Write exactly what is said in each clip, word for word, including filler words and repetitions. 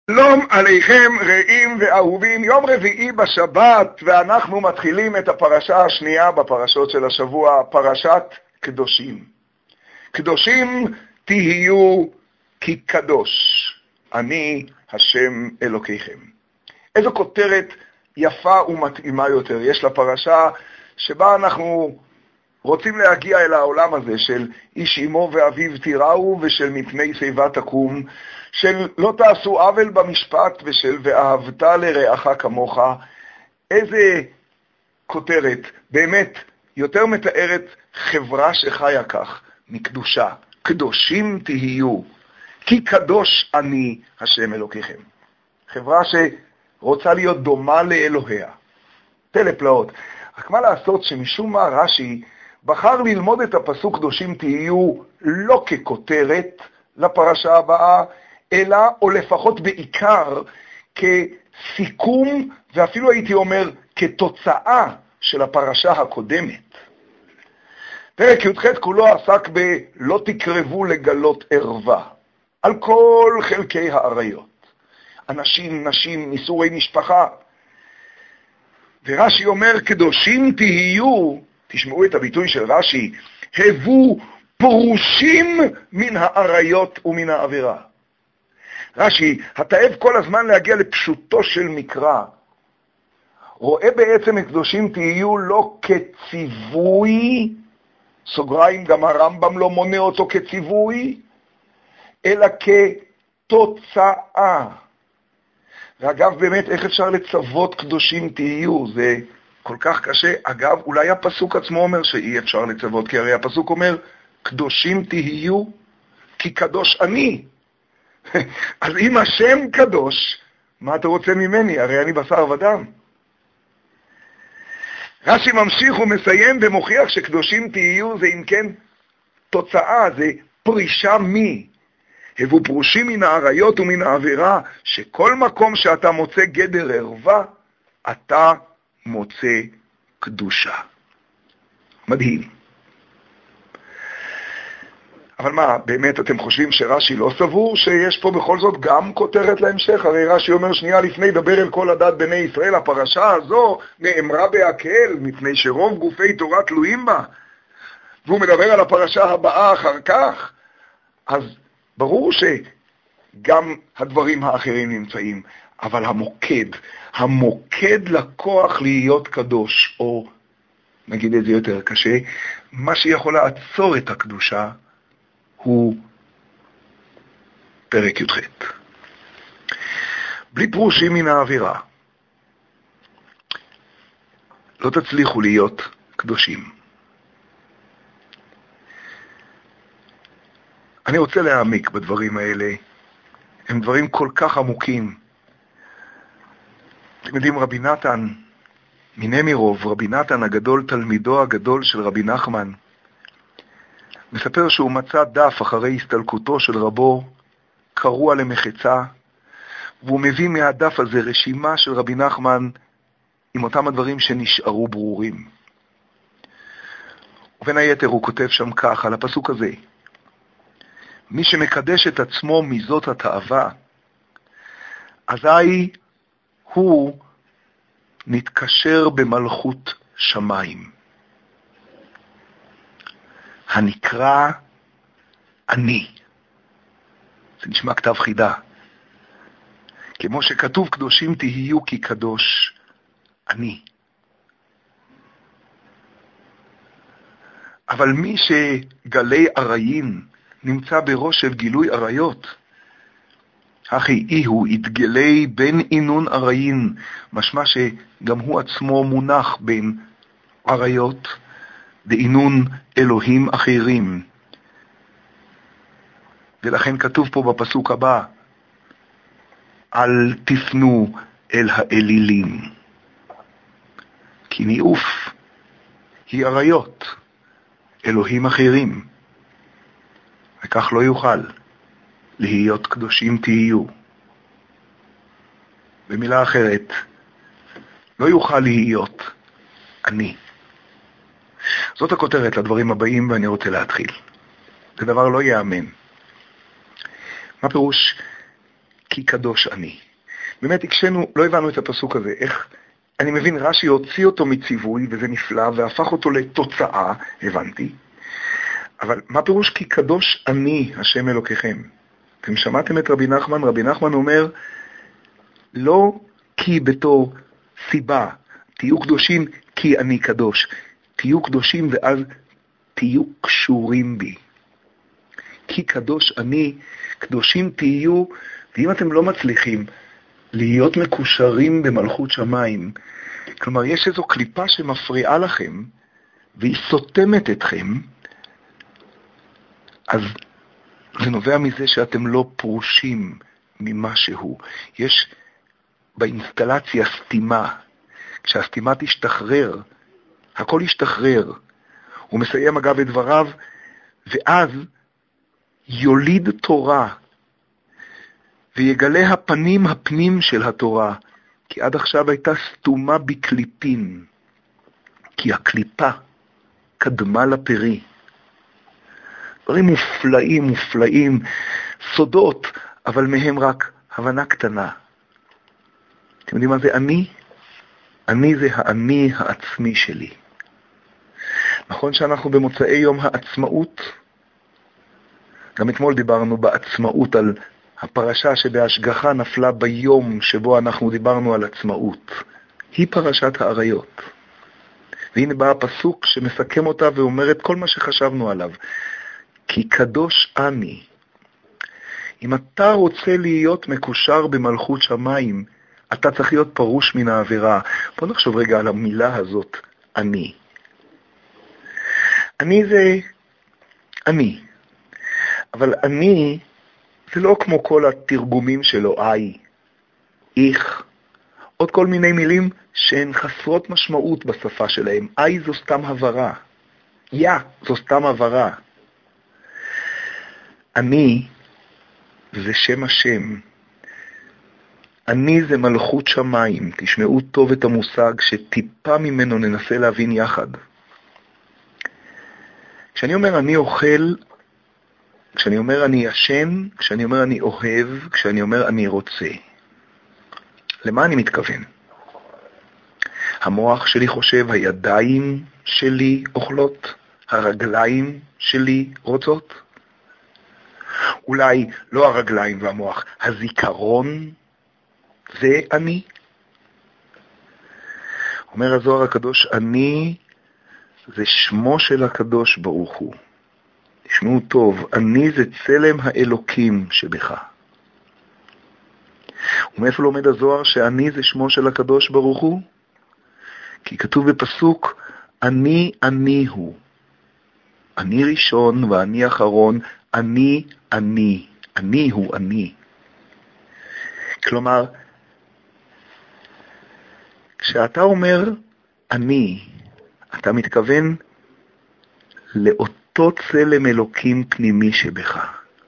שלום עליכם רעים ואהובים, יום רביעי בשבת, ואנחנו מתחילים את הפרשה השנייה בפרשות של השבוע, פרשת קדושים. קדושים תהיו כי קדוש, אני השם אלוקיכם. איזו כותרת יפה ומתאימה יותר יש לפרשה שבה אנחנו רוצים להגיע אל העולם הזה של איש אמו ואביו תיראו, ושל מפני שיבה תקום, של לא תעשו עוול במשפט, ושל ואהבת לרעך כמוך. איזה כותרת באמת יותר מתארת חברה שחיה כך מקדושה. קדושים תהיו כי קדוש אני השם אלוקיכם. חברה שרוצה להיות דומה לאלוהיה. תלה פלאות. רק מה לעשות שמשום מה רש"י בחר ללמוד את הפסוק קדושים תהיו לא ככותרת לפרשה הבאה, אלא, או לפחות בעיקר, כסיכום, ואפילו הייתי אומר, כתוצאה של הפרשה הקודמת. פרק י"ח כולו עסק ב"לא תקרבו לגלות ערווה", על כל חלקי העריות. אנשים, נשים, ניסורי משפחה. ורש"י אומר, קדושים תהיו, תשמעו את הביטוי של רש"י, הבו פרושים מן העריות ומן העבירה. רש"י, התאב כל הזמן להגיע לפשוטו של מקרא, רואה בעצם את קדושים תהיו לא כציווי, סוגריים, גם הרמב"ם לא מונה אותו כציווי, אלא כתוצאה. ואגב, באמת, איך אפשר לצוות קדושים תהיו? זה כל כך קשה. אגב, אולי הפסוק עצמו אומר שאי אפשר לצוות, כי הרי הפסוק אומר, קדושים תהיו כי קדוש אני. אז אם השם קדוש, מה אתה רוצה ממני? הרי אני בשר ודם. רש"י ממשיך ומסיים ומוכיח שקדושים תהיו זה אם כן תוצאה, זה פרישה מי. הבו פרושים מן העריות ומן העבירה, שכל מקום שאתה מוצא גדר ערווה, אתה מוצא קדושה. מדהים. אבל מה, באמת אתם חושבים שרש"י לא סבור שיש פה בכל זאת גם כותרת להמשך? הרי רש"י אומר שנייה לפני, דבר אל כל הדת בני ישראל, הפרשה הזו נאמרה בהקל, מפני שרוב גופי תורה תלויים בה, והוא מדבר על הפרשה הבאה אחר כך. אז ברור שגם הדברים האחרים נמצאים, אבל המוקד, המוקד לכוח להיות קדוש, או נגיד את זה יותר קשה, מה שיכול לעצור את הקדושה, הוא פרק י"ח. בלי פרושים מן האווירה, לא תצליחו להיות קדושים. אני רוצה להעמיק בדברים האלה, הם דברים כל כך עמוקים. אתם יודעים, רבי נתן מנמירוב, רבי נתן הגדול, תלמידו הגדול של רבי נחמן, מספר שהוא מצא דף אחרי הסתלקותו של רבו, קרוע למחצה, והוא מביא מהדף הזה רשימה של רבי נחמן עם אותם הדברים שנשארו ברורים. ובין היתר הוא כותב שם כך על הפסוק הזה, מי שמקדש את עצמו מזאת התאווה, אזי הוא נתקשר במלכות שמיים. הנקרא אני. זה נשמע כתב חידה. כמו שכתוב קדושים תהיו כי קדוש אני. אבל מי שגלי עריים נמצא בראש של גילוי עריות, אחי אי הוא יתגלי בין עינון עריים, משמע שגם הוא עצמו מונח בין עריות, דעינון אלוהים אחרים. ולכן כתוב פה בפסוק הבא, אל תפנו אל האלילים, כי ניאוף היא עריות, אלוהים אחרים, וכך לא יוכל להיות קדושים תהיו. במילה אחרת, לא יוכל להיות אני. זאת הכותרת לדברים הבאים, ואני רוצה להתחיל. זה דבר לא יאמן. מה פירוש? כי קדוש אני. באמת, הקשנו, לא הבנו את הפסוק הזה, איך, אני מבין, רש"י הוציא אותו מציווי, וזה נפלא, והפך אותו לתוצאה, הבנתי. אבל מה פירוש כי קדוש אני, השם אלוקיכם? אתם שמעתם את רבי נחמן? רבי נחמן אומר, לא כי בתור סיבה, תהיו קדושים כי אני קדוש. תהיו קדושים ואז תהיו קשורים בי. כי קדוש אני, קדושים תהיו, ואם אתם לא מצליחים להיות מקושרים במלכות שמיים, כלומר יש איזו קליפה שמפריעה לכם, והיא סותמת אתכם, אז זה נובע מזה שאתם לא פרושים ממשהו. יש באינסטלציה סתימה. כשהסתימה תשתחרר, הכל ישתחרר. הוא מסיים אגב את דבריו, ואז יוליד תורה, ויגלה הפנים הפנים של התורה, כי עד עכשיו הייתה סתומה בקליפין, כי הקליפה קדמה לפרי. דברים מופלאים, מופלאים, סודות, אבל מהם רק הבנה קטנה. אתם יודעים מה זה אני? אני זה האני העצמי שלי. נכון שאנחנו במוצאי יום העצמאות? גם אתמול דיברנו בעצמאות על הפרשה שבהשגחה נפלה ביום שבו אנחנו דיברנו על עצמאות. היא פרשת העריות. והנה בא הפסוק שמסכם אותה ואומר את כל מה שחשבנו עליו. כי קדוש אני. אם אתה רוצה להיות מקושר במלכות שמיים, אתה צריך להיות פרוש מן העבירה. בוא נחשוב רגע על המילה הזאת, אני. אני זה אני. אבל אני זה לא כמו כל התרגומים שלו, איי, איך, עוד כל מיני מילים שהן חסרות משמעות בשפה שלהם. איי זו סתם הברה. יא זו סתם הברה. אני זה שם השם. אני זה מלכות שמיים. תשמעו טוב את המושג שטיפה ממנו ננסה להבין יחד. כשאני אומר אני אוכל, כשאני אומר אני ישן, כשאני אומר אני אוהב, כשאני אומר אני רוצה. למה אני מתכוון? המוח שלי חושב, הידיים שלי אוכלות, הרגליים שלי רוצות. אולי לא הרגליים והמוח, הזיכרון זה אני. אומר הזוהר הקדוש, אני זה שמו של הקדוש ברוך הוא. תשמעו טוב, אני זה צלם האלוקים שבך. ומאיפה לומד הזוהר שאני זה שמו של הקדוש ברוך הוא? כי כתוב בפסוק, אני אני הוא. אני ראשון ואני אחרון, אני אני. אני הוא אני. כלומר, כשאתה אומר אני, אתה מתכוון לאותו צלם אלוקים פנימי שבך.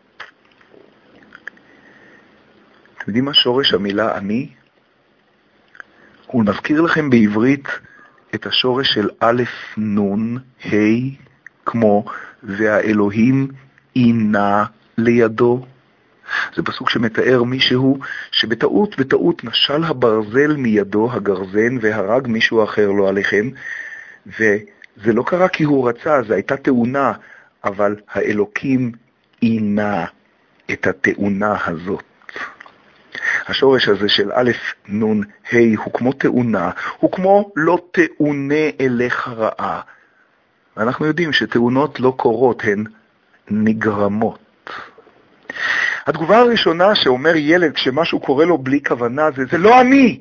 אתם יודעים מה שורש המילה אני? הוא מזכיר לכם בעברית את השורש של א' נון, ה', כמו והאלוהים אינה לידו. זה פסוק שמתאר מישהו שבטעות, בטעות נשל הברזל מידו, הגרזן, והרג מישהו אחר לא עליכם, וזה לא קרה כי הוא רצה, זה הייתה תאונה, אבל האלוקים אינה את התאונה הזאת. השורש הזה של א' נון ה' הוא כמו תאונה, הוא כמו לא תאונה אליך רעה. ואנחנו יודעים שתאונות לא קורות, הן נגרמות. התגובה הראשונה שאומר ילד כשמשהו קורה לו בלי כוונה זה, זה לא אני.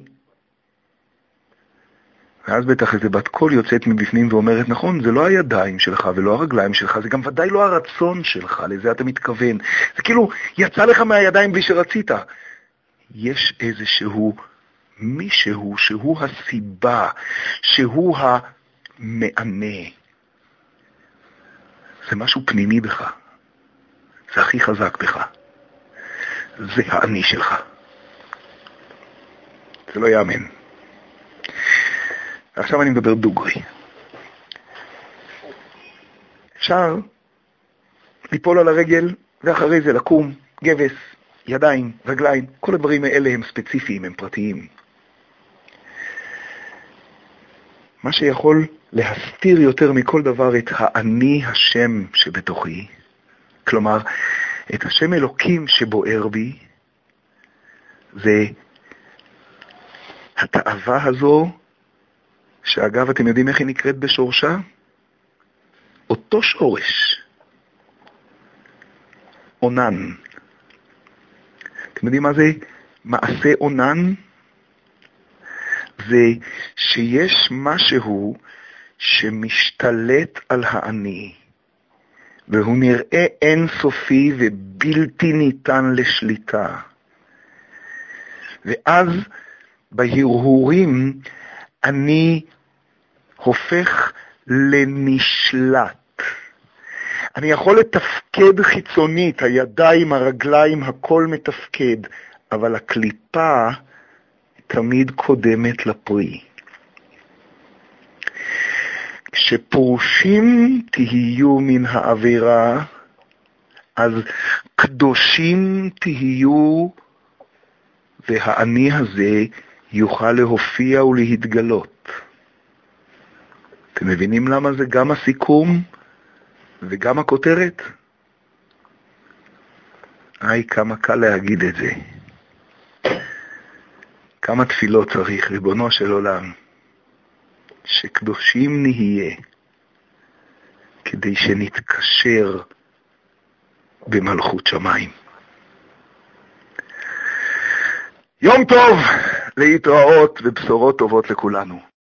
ואז בטח איזה בת קול יוצאת מבפנים ואומרת, נכון, זה לא הידיים שלך ולא הרגליים שלך, זה גם ודאי לא הרצון שלך, לזה אתה מתכוון. זה כאילו יצא לך מהידיים בלי שרצית. יש איזשהו מישהו שהוא הסיבה, שהוא המענה. זה משהו פנימי בך. זה הכי חזק בך. זה האני שלך. זה לא יאמן. עכשיו אני מדבר דוגרי. אפשר ליפול על הרגל ואחרי זה לקום, גבס, ידיים, רגליים, כל הדברים האלה הם ספציפיים, הם פרטיים. מה שיכול להסתיר יותר מכל דבר את האני השם שבתוכי, כלומר, את השם אלוקים שבוער בי, זה התאווה הזו, שאגב, אתם יודעים איך היא נקראת בשורשה? אותו שורש. עונן. אתם יודעים מה זה מעשה עונן? זה שיש משהו שמשתלט על האני, והוא נראה אינסופי ובלתי ניתן לשליטה. ואז בהרהורים אני הופך לנשלט. אני יכול לתפקד חיצונית, הידיים, הרגליים, הכל מתפקד, אבל הקליפה תמיד קודמת לפרי. כשפורשים תהיו מן העבירה, אז קדושים תהיו, והאני הזה יוכל להופיע ולהתגלות. אתם מבינים למה זה גם הסיכום וגם הכותרת? איי, כמה קל להגיד את זה. כמה תפילות צריך, ריבונו של עולם, שקדושים נהיה, כדי שנתקשר במלכות שמיים. יום טוב, להתראות ובשורות טובות לכולנו.